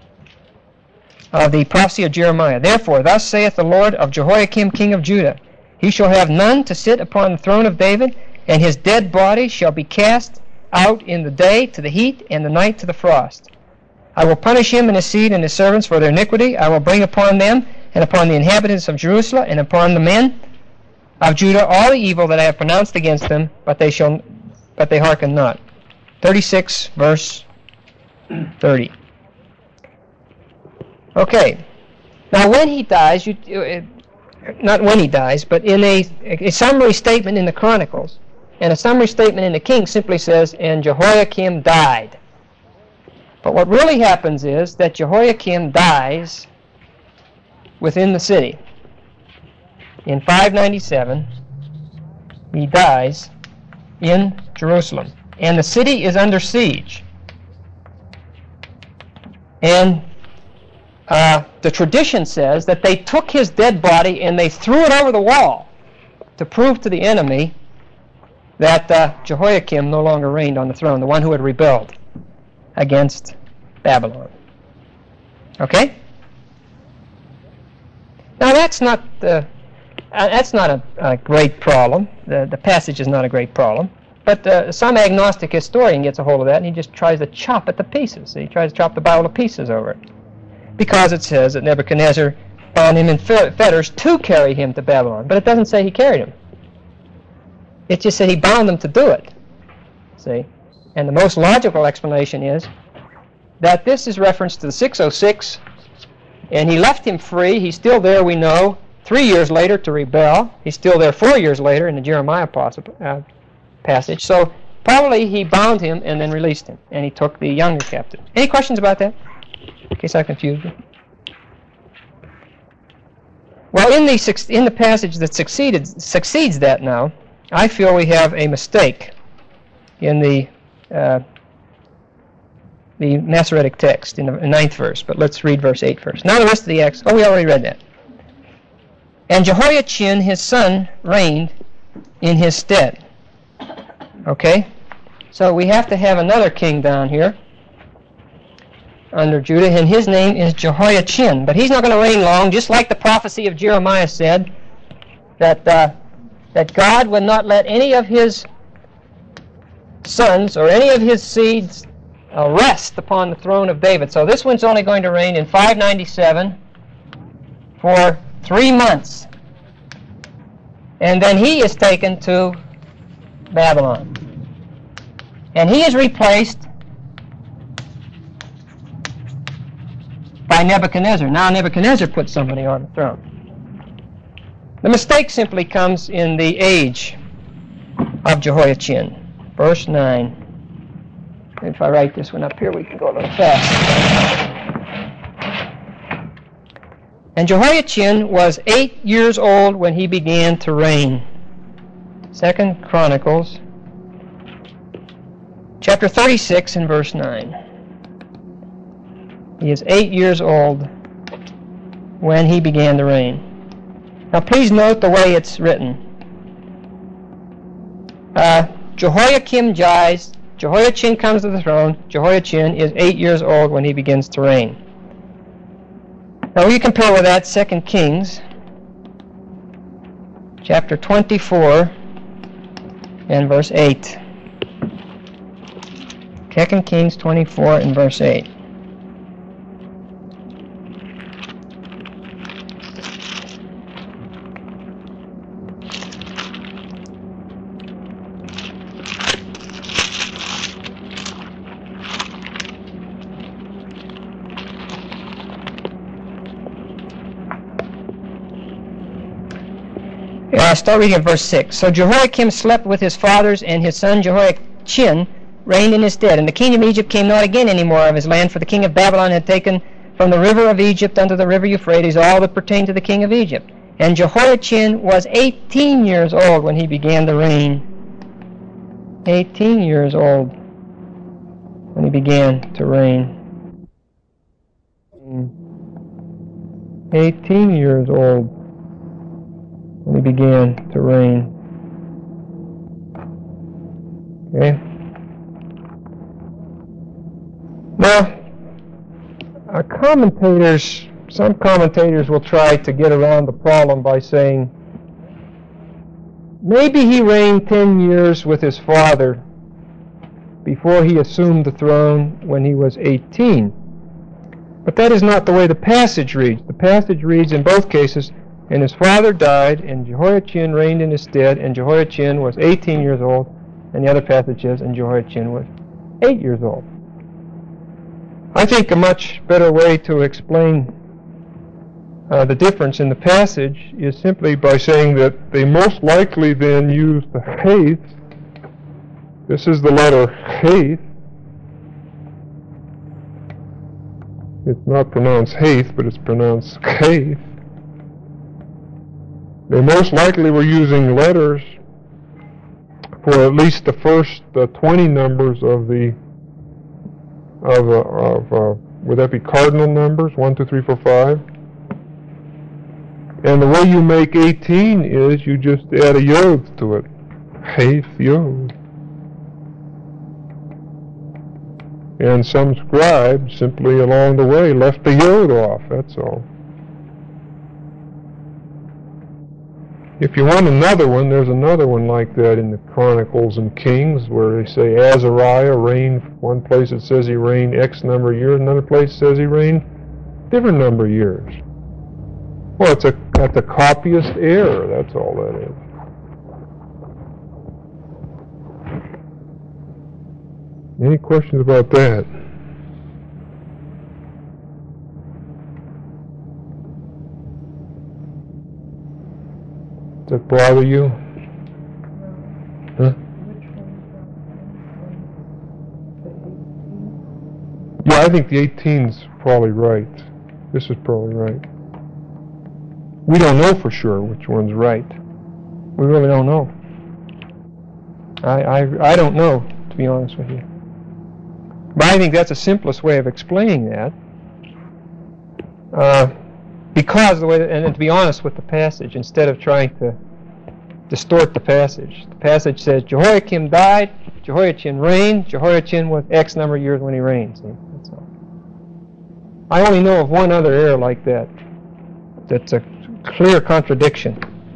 of the prophecy of Jeremiah. Therefore, thus saith the Lord of Jehoiakim king of Judah, he shall have none to sit upon the throne of David, and his dead body shall be cast out in the day to the heat, and the night to the frost. I will punish him and his seed and his servants for their iniquity. I will bring upon them, and upon the inhabitants of Jerusalem, and upon the men of Judah, all the evil that I have pronounced against them, but they shall, but they hearken not. thirty-six, verse thirty. Okay. Now, when he dies, you. Uh, not when he dies, but in a, a summary statement in the Chronicles, and a summary statement in the King simply says, and Jehoiakim died. But what really happens is that Jehoiakim dies within the city. In five ninety-seven, he dies in Jerusalem. And the city is under siege. And Uh, the tradition says that they took his dead body and they threw it over the wall to prove to the enemy that uh, Jehoiakim no longer reigned on the throne, the one who had rebelled against Babylon. Okay? Now that's not the, uh, that's not a, a great problem. The, the passage is not a great problem. But uh, some agnostic historian gets a hold of that and he just tries to chop it to pieces. He tries to chop the Bible to pieces over it. Because it says that Nebuchadnezzar bound him in fetters to carry him to Babylon. But it doesn't say he carried him. It just said he bound him to do it. See? And the most logical explanation is that this is reference to the six oh six, and he left him free. He's still there, we know, three years later to rebel. He's still there four years later in the Jeremiah uh, passage. So probably he bound him and then released him, and he took the younger captive. Any questions about that? In case I confused you. Well, in the suc- in the passage that succeeded succeeds that now, I feel we have a mistake in the uh, the Masoretic text in the ninth verse. But let's read verse eight first. Now the rest of the acts. Oh, we already read that. And Jehoiachin his son reigned in his stead. Okay, so we have to have another king down here under Judah, and his name is Jehoiachin. But he's not going to reign long, just like the prophecy of Jeremiah said, that uh, that God would not let any of his sons or any of his seeds uh, rest upon the throne of David. So this one's only going to reign in five ninety-seven for three months. And then he is taken to Babylon. And he is replaced by Nebuchadnezzar. Now Nebuchadnezzar puts somebody on the throne. The mistake simply comes in the age of Jehoiachin. Verse nine. If I write this one up here, we can go a little fast. And Jehoiachin was eight years old when he began to reign. Second Chronicles, chapter thirty-six and verse nine. He is eight years old when he began to reign. Now please note the way it's written. Uh, Jehoiakim dies, Jehoiachin comes to the throne, Jehoiachin is eight years old when he begins to reign. Now we compare with that Second Kings, chapter twenty-four and verse eight. Second Kings twenty-four and verse eight. I start reading at verse six. So Jehoiakim slept with his fathers, and his son Jehoiachin reigned in his stead. And the king of Egypt came not again any more of his land, for the king of Babylon had taken from the river of Egypt unto the river Euphrates all that pertained to the king of Egypt. And Jehoiachin was eighteen years old when he began to reign. Eighteen years old when he began to reign. Eighteen years old when he began to reign. Okay. Now, uh, commentators, some commentators will try to get around the problem by saying, maybe he reigned ten years with his father before he assumed the throne when he was eighteen. But that is not the way the passage reads. The passage reads in both cases, and his father died, and Jehoiachin reigned in his stead, and Jehoiachin was eighteen years old, and the other passage is, and Jehoiachin was eight years old. I think a much better way to explain uh, the difference in the passage is simply by saying that they most likely then used the Haith. This is the letter Haith. It's not pronounced Haith, but it's pronounced Haith. They most likely were using letters for at least the first uh, twenty numbers of the of uh, of uh, would that be cardinal numbers? One, two, three, four, five. And the way you make eighteen is you just add a yod to it. Haith yod. And some scribe simply along the way left the yod off. That's all. If you want another one, there's another one like that in the Chronicles and Kings, where they say Azariah reigned. One place it says he reigned X number of years, another place says he reigned different number of years. Well, it's a that's a copyist error. That's all that is. Any questions about that? Does that bother you? Huh? Yeah, I think the eighteen's probably right. This is probably right. We don't know for sure which one's right. We really don't know. I, I, I don't know, to be honest with you. But I think that's the simplest way of explaining that. Uh, because of the way, that, and to be honest with the passage, instead of trying to distort the passage. The passage says Jehoiakim died, Jehoiachin reigned, Jehoiachin was X number of years when he reigned. See? That's all. I only know of one other error like that. That's a clear contradiction.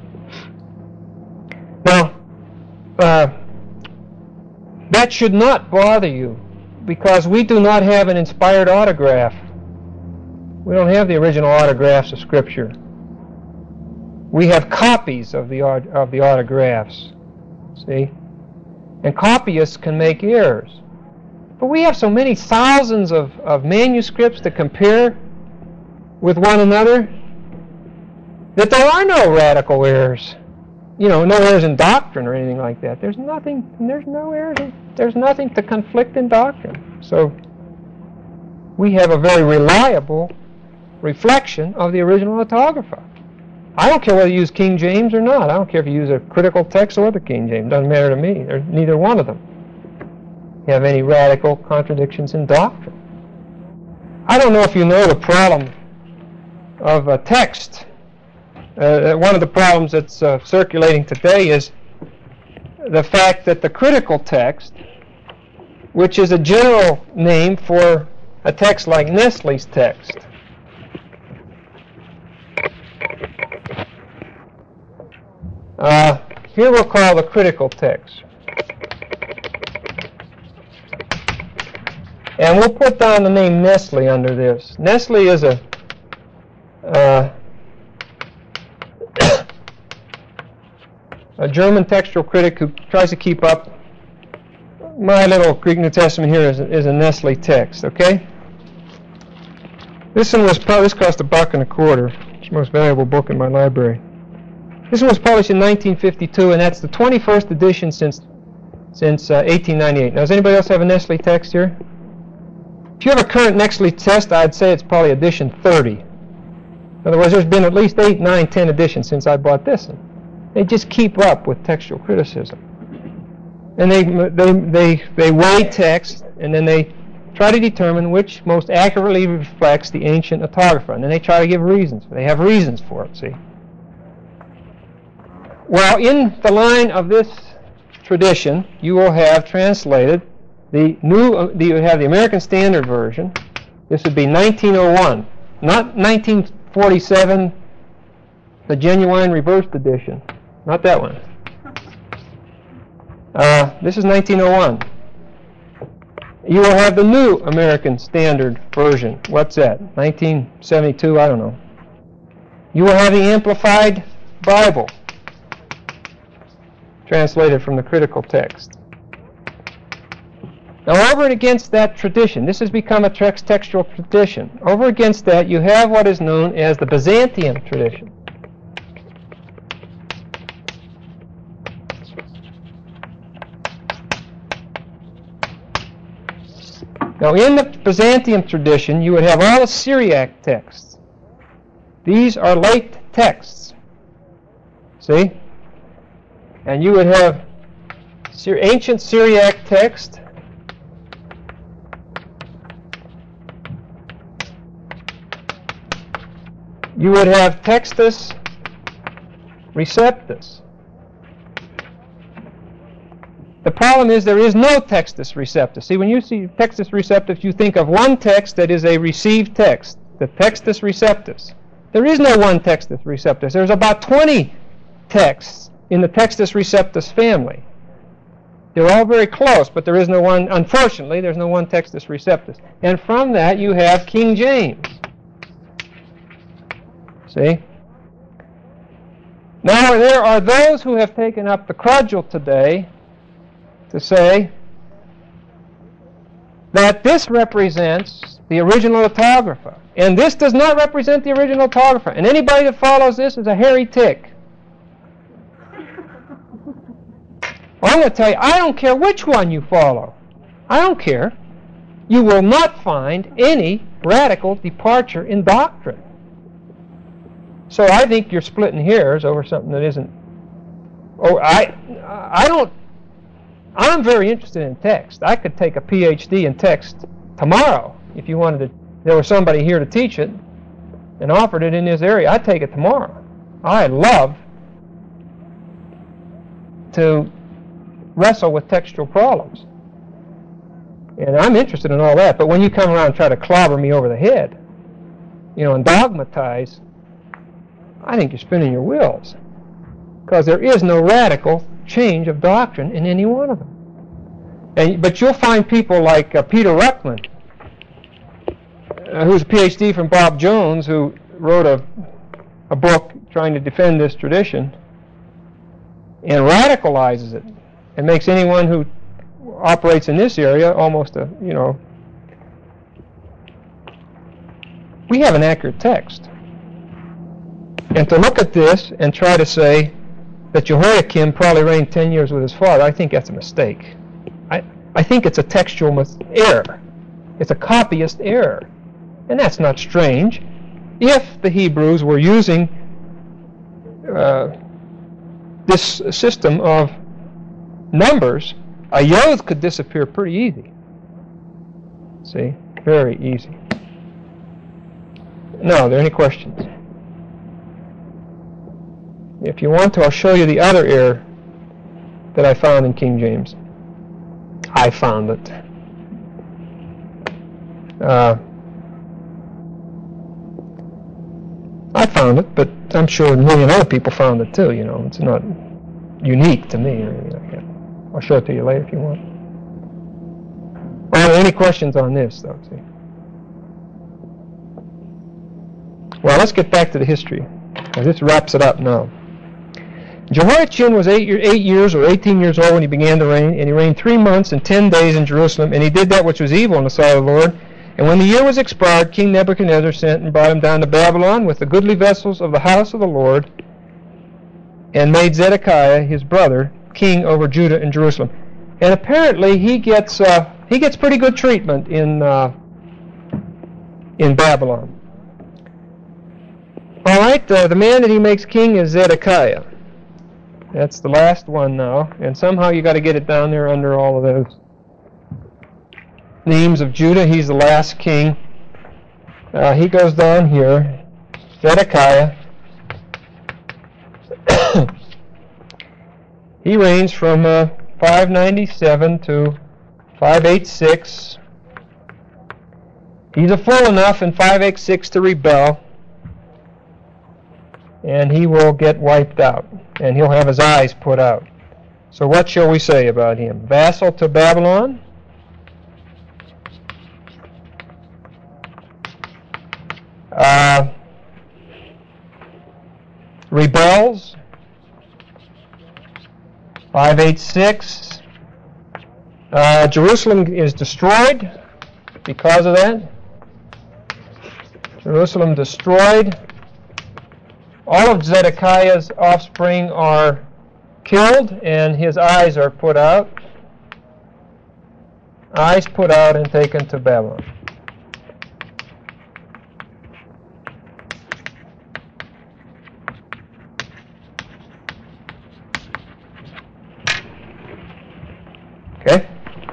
Now, uh, that should not bother you, because we do not have an inspired autograph. We don't have the original autographs of Scripture. We have copies of the of the autographs. See? And copyists can make errors. But we have so many thousands of, of manuscripts to compare with one another that there are no radical errors. You know, no errors in doctrine or anything like that. There's nothing, there's no errors, in, there's nothing to conflict in doctrine. So we have a very reliable reflection of the original autographer. I don't care whether you use King James or not. I don't care if you use a critical text or the King James. It doesn't matter to me. There's neither one of them have any radical contradictions in doctrine. I don't know if you know the problem of a text. Uh, one of the problems that's uh, circulating today is the fact that the critical text, which is a general name for a text like Nestle's text, uh, here we'll call the critical text. And we'll put down the name Nestle under this. Nestle is a uh, a German textual critic who tries to keep up. My little Greek New Testament here is a, is a Nestle text, okay? This one was probably, this cost a buck and a quarter. It's the most valuable book in my library. This one was published in nineteen fifty-two, and that's the twenty-first edition since since uh, eighteen ninety-eight. Now, does anybody else have a Nestle text here? If you have a current Nestle text, I'd say it's probably edition thirty. In other words, there's been at least eight, nine, ten editions since I bought this one. They just keep up with textual criticism. And they, they, they, they weigh text, and then they try to determine which most accurately reflects the ancient autographer. And then they try to give reasons. They have reasons for it, see. Well, in the line of this tradition, you will have translated the new, uh, the, you have the American Standard Version. This would be nineteen oh one, not nineteen forty-seven, the genuine reversed edition. Not that one. Uh, this is nineteen oh one. You will have the New American Standard Version. What's that? nineteen seventy-two? I don't know. You will have the Amplified Bible, translated from the critical text. Now, over and against that tradition, this has become a text textual tradition. Over against that, you have what is known as the Byzantium tradition. Now, in the Byzantium tradition, you would have all the Syriac texts. These are late texts. See? And you would have ancient Syriac text. You would have Textus Receptus. The problem is there is no Textus Receptus. See, when you see Textus Receptus, you think of one text that is a received text, the Textus Receptus. There is no one Textus Receptus. There's about twenty texts in the Textus Receptus family. They're all very close, but there is no one, unfortunately, there's no one Textus Receptus. And from that, you have King James. See? Now, there are those who have taken up the cudgel today to say that this represents the original autographer. And this does not represent the original autographer. And anybody that follows this is a hairy tick. Well, I'm going to tell you, I don't care which one you follow. I don't care. You will not find any radical departure in doctrine. So I think you're splitting hairs over something that isn't. Oh, I, I don't. I'm very interested in text. I could take a P H D in text tomorrow if you wanted to. There was somebody here to teach it and offered it in this area. I'd take it tomorrow. I love to wrestle with textual problems. And I'm interested in all that. But when you come around and try to clobber me over the head, you know, and dogmatize, I think you're spinning your wheels. Because there is no radical change of doctrine in any one of them. And, but you'll find people like uh, Peter Ruckman, uh, who's a P H D from Bob Jones, who wrote a, a book trying to defend this tradition, and radicalizes it, and makes anyone who operates in this area almost a, you know, we have an accurate text. And to look at this and try to say that Jehoiakim probably reigned ten years with his father, I think that's a mistake. I, I think it's a textual mis- error. It's a copyist error. And that's not strange. If the Hebrews were using uh, this system of numbers, a yod could disappear pretty easy. See? Very easy. Now, are there any questions? If you want to, I'll show you the other error that I found in King James. I found it. Uh, I found it, but I'm sure a million other people found it too, you know. It's not unique to me or anything like that. I'll show it to you later if you want. Are there any questions on this, though? See? Well, let's get back to the history. Now, this wraps it up now. Jehoiachin was eight, year, eight years or eighteen years old when he began to reign, and he reigned three months and ten days in Jerusalem, and he did that which was evil in the sight of the Lord. And when the year was expired, King Nebuchadnezzar sent and brought him down to Babylon with the goodly vessels of the house of the Lord, and made Zedekiah, his brother, king over Judah and Jerusalem. And apparently he gets uh, he gets pretty good treatment in uh, in Babylon. All right, uh, the man that he makes king is Zedekiah. That's the last one now, and somehow you got to get it down there under all of those names of Judah. He's the last king. Uh, he goes down here, Zedekiah. He reigns from uh, five ninety-seven to five eighty-six. He's a fool enough in five eighty-six to rebel, and he will get wiped out, and he'll have his eyes put out. So what shall we say about him? Vassal to Babylon? Uh, rebels? five eighty-six. Uh, Jerusalem is destroyed because of that. Jerusalem destroyed. All of Zedekiah's offspring are killed, and his eyes are put out. Eyes put out and taken to Babylon. Okay?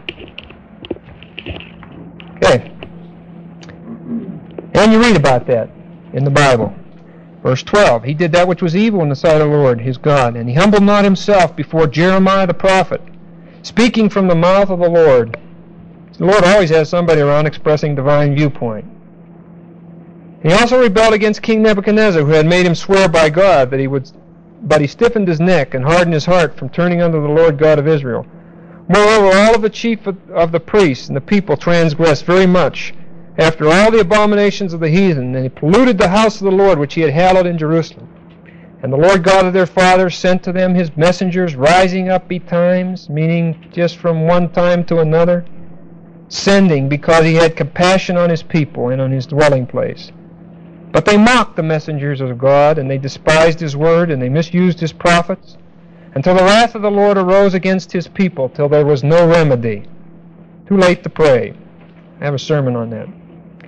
Okay. And you read about that in the Bible. Verse twelve, he did that which was evil in the sight of the Lord his God, and he humbled not himself before Jeremiah the prophet, speaking from the mouth of the Lord. The Lord always has somebody around expressing divine viewpoint. He also rebelled against King Nebuchadnezzar, who had made him swear by God that he would, but he stiffened his neck and hardened his heart from turning unto the Lord God of Israel. Moreover, all of the chief of, of the priests and the people transgressed very much after all the abominations of the heathen, and he polluted the house of the Lord which he had hallowed in Jerusalem. And the Lord God of their fathers sent to them his messengers, rising up betimes, meaning just from one time to another, sending because he had compassion on his people and on his dwelling place. But they mocked the messengers of God, and they despised his word, and they misused his prophets, until the wrath of the Lord arose against his people, till there was no remedy. Too late to pray. I have a sermon on that.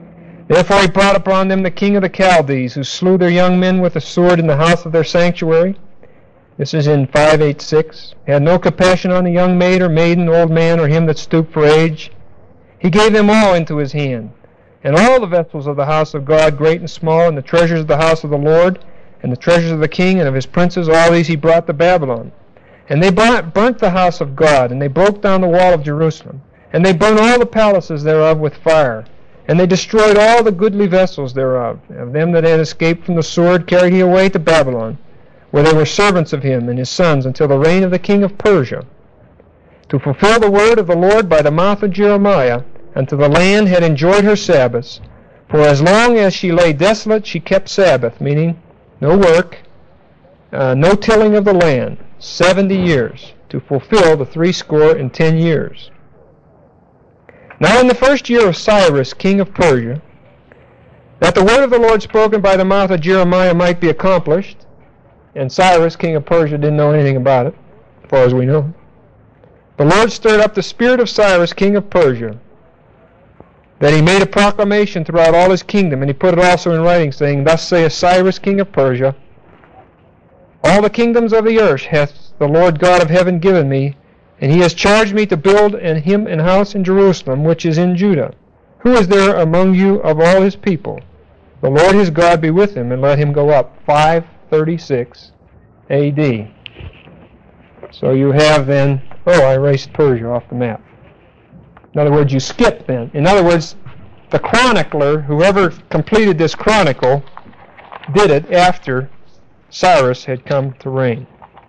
Therefore he brought upon them the king of the Chaldees, who slew their young men with a sword in the house of their sanctuary. This is in five eighty-six. Had no compassion on the young maid or maiden, old man, or him that stooped for age. He gave them all into his hand, and all the vessels of the house of God, great and small, and the treasures of the house of the Lord, and the treasures of the king and of his princes, all these he brought to Babylon. And they burnt the house of God, and they broke down the wall of Jerusalem, and they burnt all the palaces thereof with fire, and they destroyed all the goodly vessels thereof. Of them that had escaped from the sword carried he away to Babylon, where they were servants of him and his sons until the reign of the king of Persia, to fulfill the word of the Lord by the mouth of Jeremiah, until the land had enjoyed her Sabbaths. For as long as she lay desolate, she kept Sabbath, meaning no work, uh, no tilling of the land, seventy years, to fulfill the threescore and ten years. Now in the first year of Cyrus, king of Persia, that the word of the Lord spoken by the mouth of Jeremiah might be accomplished, and Cyrus, king of Persia, didn't know anything about it, as far as we know, the Lord stirred up the spirit of Cyrus, king of Persia, that he made a proclamation throughout all his kingdom, and he put it also in writing, saying, Thus saith Cyrus, king of Persia, All the kingdoms of the earth hath the Lord God of heaven given me, and he has charged me to build in him an house in Jerusalem, which is in Judah. Who is there among you of all his people? The Lord his God be with him, and let him go up. five thirty-six A D So you have then, oh, I erased Persia off the map. In other words, you skip then. In other words, the chronicler, whoever completed this chronicle, did it after Cyrus had come to reign.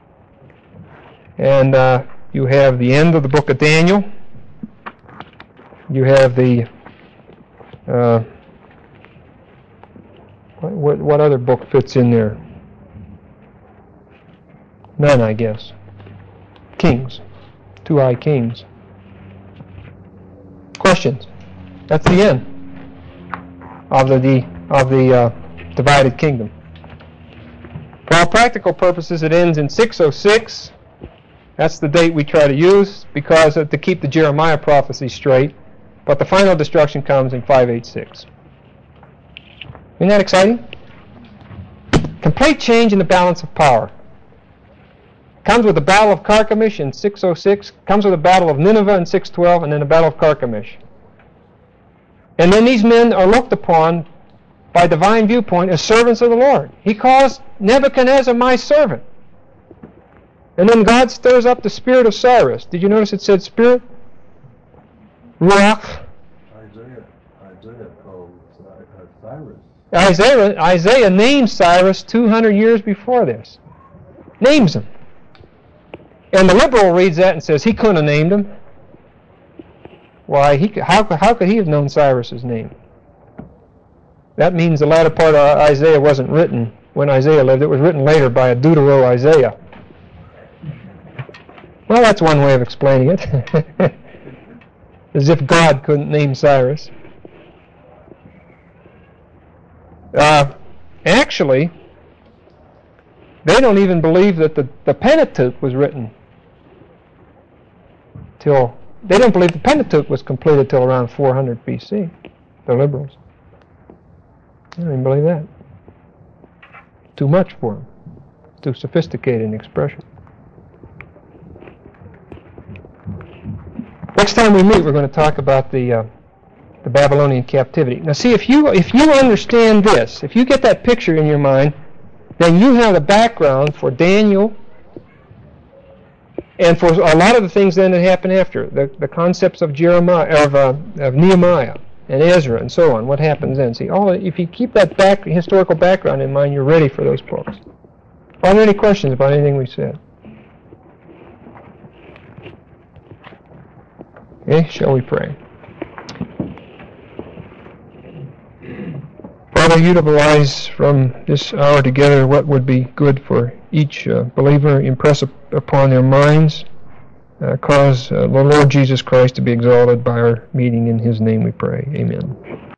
And uh, you have the end of the book of Daniel. You have the, uh, what, what other book fits in there? None, I guess. Kings. Two-eyed Kings. Questions? That's the end of the, the of the uh, divided kingdom. For all practical purposes, it ends in six oh six. That's the date we try to use because of, to keep the Jeremiah prophecy straight. But the final destruction comes in five eighty-six. Isn't that exciting? Complete change in the balance of power. Comes with the Battle of Carchemish in six oh six, comes with the Battle of Nineveh in six twelve, and then the Battle of Carchemish. And then these men are looked upon by divine viewpoint as servants of the Lord. He calls Nebuchadnezzar my servant. And then God stirs up the spirit of Cyrus. Did you notice it said spirit? Ruach. Isaiah, Isaiah called Cyrus. Isaiah, Isaiah names Cyrus two hundred years before this. Names him. And the liberal reads that and says he couldn't have named him. Why? He how how could he have known Cyrus's name? That means the latter part of Isaiah wasn't written when Isaiah lived. It was written later by a Deutero Isaiah. Well, that's one way of explaining it. As if God couldn't name Cyrus. Uh, actually, they don't even believe that the, the Pentateuch was written till, they don't believe the Pentateuch was completed till around four hundred B C, the liberals. They don't even believe that. Too much for them. Too sophisticated in expression. Next time we meet, we're going to talk about the uh, the Babylonian captivity. Now, see, if you if you understand this, if you get that picture in your mind, then you have the background for Daniel and for a lot of the things then that happen after the the concepts of Jeremiah, of, uh, of Nehemiah and Ezra, and so on. What happens then? See, all if you keep that back historical background in mind, you're ready for those books. Are there any questions about anything we said? Okay, shall we pray? Father, utilize from this hour together what would be good for each uh, believer. Impress up upon their minds. Uh, cause uh, the Lord Jesus Christ to be exalted by our meeting. In His name we pray. Amen.